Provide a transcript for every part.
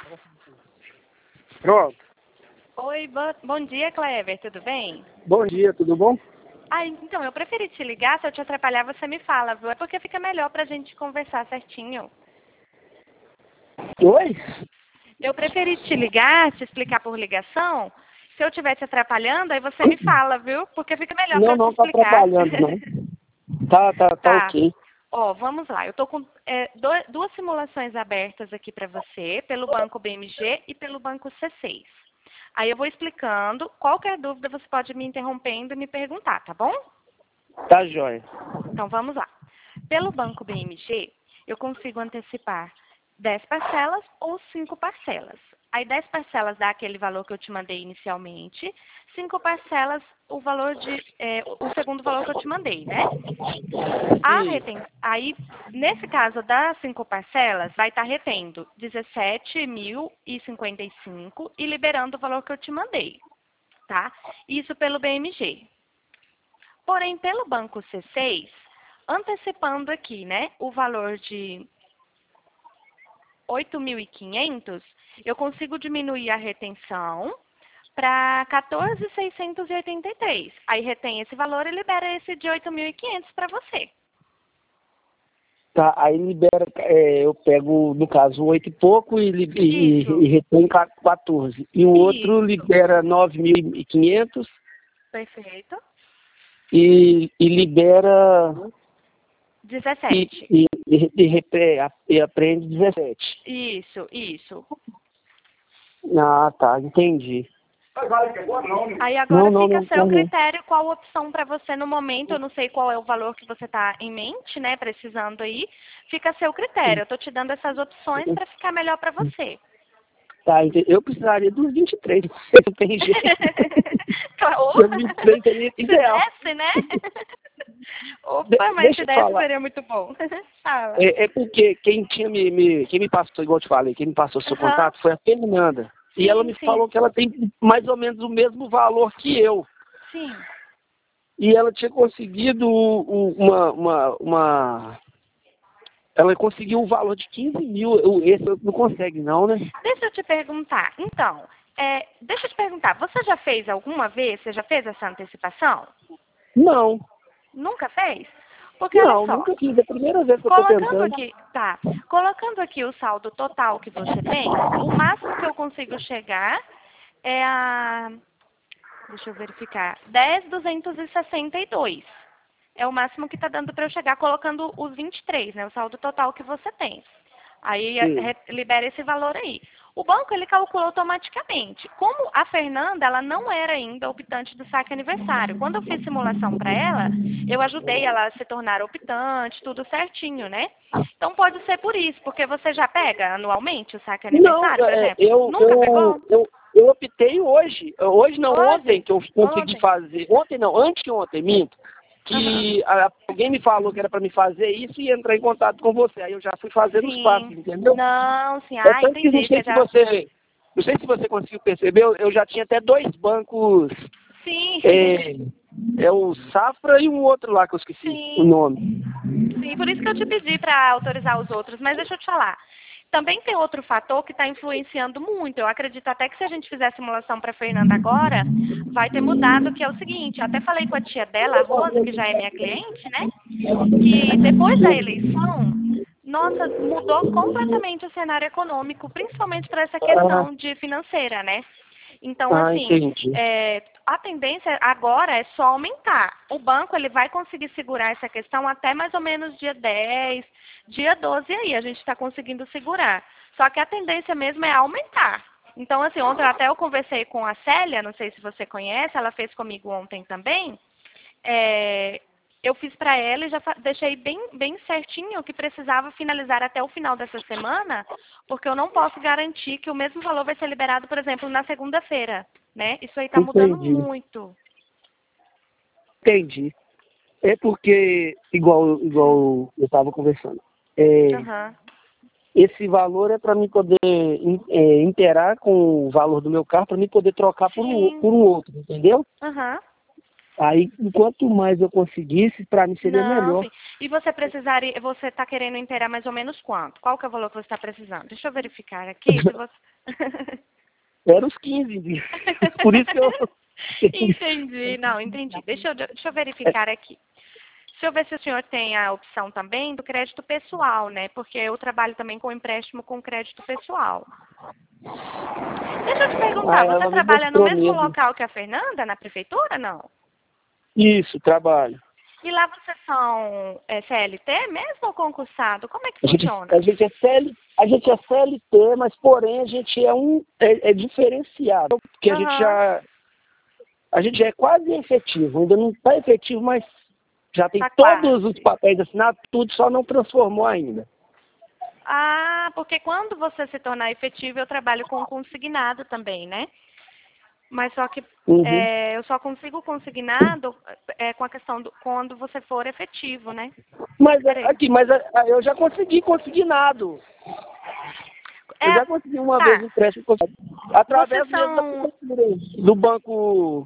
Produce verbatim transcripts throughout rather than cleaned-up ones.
Pronto. Oi, bo bom dia, Clever, tudo bem? Bom dia, tudo bom? Ah, então, eu preferi te ligar, se eu te atrapalhar, você me fala, viu? É porque fica melhor pra gente conversar certinho. Oi? Eu preferi te ligar, te explicar por ligação. Se eu estiver te atrapalhando, aí você me fala, viu? Porque fica melhor pra Não, eu te não tá explicar. atrapalhando, não. Tá, tá, tá Tá. ok. Ó, vamos lá. Eu tô com é, do- duas simulações abertas aqui para você, pelo banco B M G e pelo banco C seis. Aí eu vou explicando. Qualquer dúvida você pode me interrompendo e me perguntar, tá bom? Tá jóia. Então vamos lá. Pelo banco B M G, eu consigo antecipar dez parcelas ou cinco parcelas. Aí dez parcelas dá aquele valor que eu te mandei inicialmente, cinco parcelas o valor de é, o segundo valor que eu te mandei, né? A Sim. reten... Aí, nesse caso das cinco parcelas, vai estar retendo dezessete mil e cinquenta e cinco e liberando o valor que eu te mandei, tá? Isso pelo B M G. Porém, pelo banco C seis, antecipando aqui, né, o valor de oito mil e quinhentos, eu consigo diminuir a retenção para quatorze mil seiscentos e oitenta e três. Aí retém esse valor e libera esse de oito mil e quinhentos para você. Tá, aí libera, é, eu pego, no caso, oito e pouco e, li- e, Isso. e retém quatorze. E o outro Isso. libera nove mil e quinhentos Perfeito. e, e libera e, dezessete. e, e, e, repre- e aprende dezessete. Isso, isso. Ah, tá, entendi. Aí Não, agora não, fica a não, seu não. critério qual opção para você no momento. Eu não sei qual é o valor que você está em mente, né? Precisando aí. Fica a seu critério. Eu estou te dando essas opções para ficar melhor para você. Tá, entendi. Eu precisaria dos vinte e três, não tem jeito. Ô, Os vinte e três seria se ideal. desse, né? De- Opa, mas deixa se eu te desse falar. seria muito bom. Fala. É, é porque quem tinha me, me- quem me passou, igual eu te falei, quem me passou seu Aham. contato foi a Fernanda. E ela Sim, me sim, falou que ela tem mais ou menos o mesmo valor que eu. sim. E ela tinha conseguido o- uma, uma, uma. Ela conseguiu um valor de quinze mil. Eu- Esse não consegue, não, né? Deixa eu te perguntar. Então, é, deixa eu te perguntar. Você já fez alguma vez? Você já fez essa antecipação? Não, Nunca fez? Porque olha não, só, nunca fiz. É a primeira vez que eu tô colocando tentando. aqui, tá, colocando aqui o saldo total que você tem, o máximo que eu consigo chegar é a, deixa eu verificar, dez mil duzentos e sessenta e dois. É o máximo que está dando para eu chegar colocando os vinte e três, né, o saldo total que você tem. Aí é, Sim. re- libera esse valor aí. O banco ele calcula automaticamente. Como a Fernanda ela não era ainda optante do saque aniversário, quando eu fiz simulação para ela, eu ajudei ela a se tornar optante, tudo certinho, né? Então pode ser por isso, porque você já pega anualmente o saque Não, aniversário, por é, exemplo? eu, Nunca eu, pegou? eu, eu optei hoje. Hoje não, ontem Hoje? que eu consegui Ontem? fazer. Ontem não, anteontem, minto. Aham. Que a- alguém me falou que era para me fazer isso e entrar em contato com você. Aí eu já fui fazendo os passos, Sim. entendeu? Não, sim. É Ah, tanto que não entendi. sei Você se já. você. Não sei se você conseguiu perceber, eu, eu já tinha até dois bancos. Sim. É, é o Safra e um outro lá que eu esqueci o Sim. nome. Sim, por isso que eu te pedi para autorizar os outros, mas deixa eu te falar. Também tem outro fator que está influenciando muito. Eu acredito até que se a gente fizer a simulação para a Fernanda agora, vai ter mudado, que é o seguinte, eu até falei com a tia dela, a Rose, que já é minha cliente, né? Que depois da eleição, nossa, mudou completamente o cenário econômico, principalmente para essa Ah, questão de financeira, né? Então, ah, assim, entendi. é, a tendência agora é só aumentar. O banco ele vai conseguir segurar essa questão até mais ou menos dia dez, dia doze aí, a gente está conseguindo segurar. Só que a tendência mesmo é aumentar. Então, assim, ontem até eu conversei com a Célia, não sei se você conhece, ela fez comigo ontem também. É, eu fiz para ela e já fa- deixei bem, bem certinho que precisava finalizar até o final dessa semana, porque eu não posso garantir que o mesmo valor vai ser liberado, por exemplo, na segunda-feira, né? Isso aí está mudando Entendi. muito. Entendi. É porque, igual, igual eu estava conversando, é, Aham. esse valor é para mim poder in- é, interar com o valor do meu carro, para mim poder trocar por um, Sim. por um outro, entendeu? Aham. Aí, enquanto mais eu conseguisse, para mim seria Não, melhor. sim. E você precisaria, você está querendo inteirar mais ou menos quanto? Qual que é o valor que você está precisando? Deixa eu verificar aqui, se você... Era os quinze dias. Por isso que eu... Entendi, não, entendi. Deixa eu, deixa eu verificar aqui. Deixa eu ver se o senhor tem a opção também do crédito pessoal, né? Porque eu trabalho também com empréstimo com crédito pessoal. Deixa eu te perguntar, Ah, você ela me trabalha no mostrou mesmo mesmo. local que a Fernanda, na prefeitura, não? Isso, trabalho. E lá vocês são é, C L T mesmo ou concursado? Como é que A gente, funciona? a gente, é C L, a gente é C L T, mas porém a gente é um é, é diferenciado. Porque a gente Aham. já a gente já é quase efetivo. Ainda não está efetivo, mas já tem Tá todos quase. os papéis assinados, tudo, só não transformou ainda. Ah, porque quando você se tornar efetivo, eu trabalho com consignado também, né? Mas só que Uhum. é, eu só consigo consignado é, com a questão do quando você for efetivo, né? Mas Peraí. aqui, mas a- a- eu já consegui consignado. Eu É, já consegui uma vez tá. um empréstimo consignado, através Vocês mesmo da são prefeitura, do banco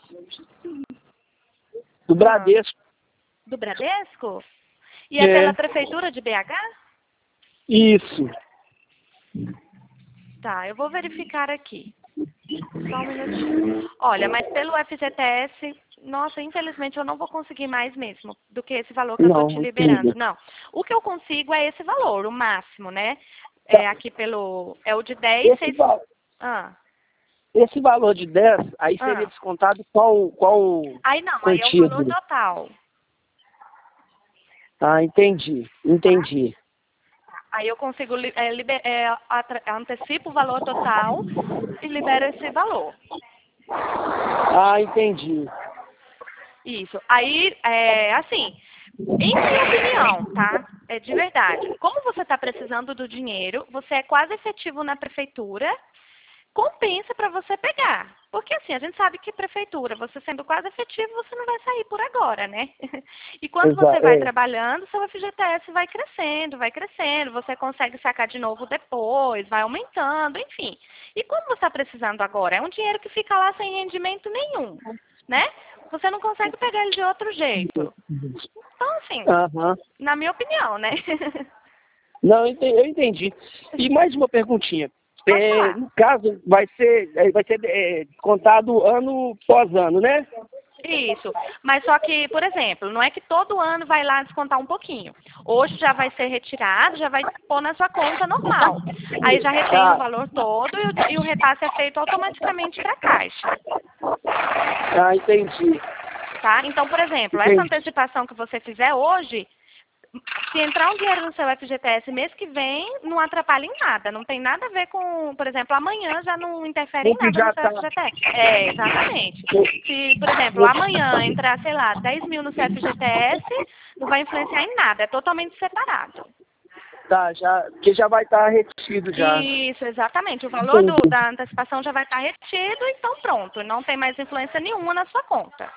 do ah, Bradesco. do Bradesco? E é É, pela prefeitura de B H? isso. Tá, eu vou verificar aqui. Só um minutinho. Olha, mas pelo F G T S, nossa, infelizmente eu não vou conseguir mais mesmo do que esse valor que eu estou Não, te entendo. liberando. Não. O que eu consigo é esse valor, o máximo, né? Tá. É aqui pelo. É o de dez, Esse, seis. val- Ah. esse valor de dez, aí seria Ah. descontado qual, qual Aí não, aí é o quantia valor dele? total. Ah, entendi, Tá? entendi. Aí eu consigo li- é, liber- é, atra- antecipo o valor total e libero esse valor. Ah, entendi. Isso. Aí, é, assim, em minha opinião, tá? É de verdade. Como você está precisando do dinheiro, você é quase efetivo na prefeitura, compensa para você pegar. Porque assim, a gente sabe que prefeitura, você sendo quase efetivo, você não vai sair por agora, né? E quando Exa você vai é. trabalhando, seu F G T S vai crescendo, vai crescendo, você consegue sacar de novo depois, vai aumentando, enfim. E como você está precisando agora? É um dinheiro que fica lá sem rendimento nenhum, né? Você não consegue pegar ele de outro jeito. Então, assim, Aham. na minha opinião, né? Não, eu ente- eu entendi. E mais uma perguntinha. Pode É, falar. no caso, vai ser, é, vai ser é, contado ano pós ano, né? Isso. Mas só que, por exemplo, não é que todo ano vai lá descontar um pouquinho. Hoje já vai ser retirado, já vai pôr na sua conta normal. Aí já retém o Ah, valor todo e o, e o repasse é feito automaticamente para a Caixa. ah, entendi. Tá? Então, por exemplo, essa Entendi. antecipação que você fizer hoje, se entrar um dinheiro no seu F G T S mês que vem, não atrapalha em nada. Não tem nada a ver com, por exemplo, amanhã já não interfere em Porque nada no já seu tá. F G T S. É, exatamente. Se, por exemplo, amanhã entrar, sei lá, dez mil no seu F G T S, não vai influenciar em nada. É totalmente separado. Tá, já, porque já vai estar retido já. Isso, exatamente. O valor do- Entendi. da antecipação já vai estar retido, então pronto. Não tem mais influência nenhuma na sua conta.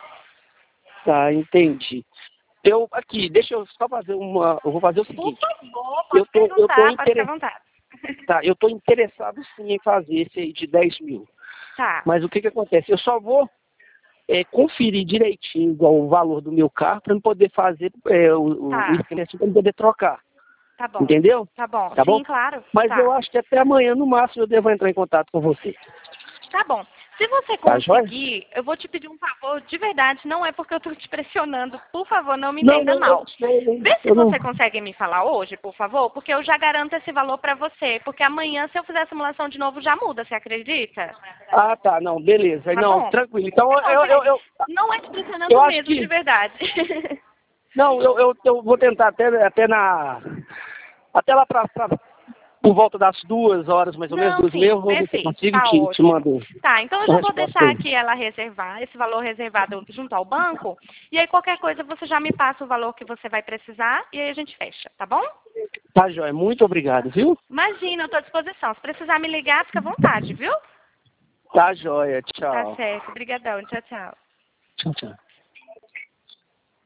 Tá, entendi. Eu, aqui, deixa eu só fazer uma. Eu vou fazer o Por seguinte. favor, Eu pode tô, eu tô, perguntar, pode ficar à interess... vontade. tá, eu tô interessado sim em fazer esse aí de dez mil. Tá, Mas o que que acontece? Eu só vou é, conferir direitinho igual o valor do meu carro para eu poder fazer é, o, o, o tá, esquema para eu poder trocar. tá bom. Entendeu? Tá bom, Tá bom? sim, claro. Mas eu Tá. acho que até amanhã, no máximo, eu devo entrar em contato com você. Tá bom. Se você Tá joia? conseguir, eu vou te pedir um favor de verdade, não é porque eu estou te pressionando, por favor, não me Não, entenda não, mal. eu sei. Vê se Eu não... você consegue me falar hoje, por favor, porque eu já garanto esse valor para você, porque amanhã, se eu fizer a simulação de novo, já muda, você acredita? Ah, tá, não, beleza. Tá não, bom? tranquilo. Então, Não, eu, eu, sério, eu, não é te pressionando eu acho mesmo, de que... verdade. Não, eu, eu, eu vou tentar até, até na... Até lá pra, pra- por volta das duas horas, mais ou menos, Não, duas e sim, meia, eu vou ver se eu perfeito, consigo tá te, te ótimo. mandar Tá, então eu uma já vou resposta deixar aí. aqui ela reservar, esse valor reservado junto ao banco, e aí qualquer coisa você já me passa o valor que você vai precisar, e aí a gente fecha, tá bom? Tá, joia. Muito obrigado, viu? Imagina, eu estou à disposição. Se precisar me ligar, fica à vontade, viu? Tá, joia. Tá Tchau. certo. Obrigadão. Tchau, tchau. Tchau, tchau.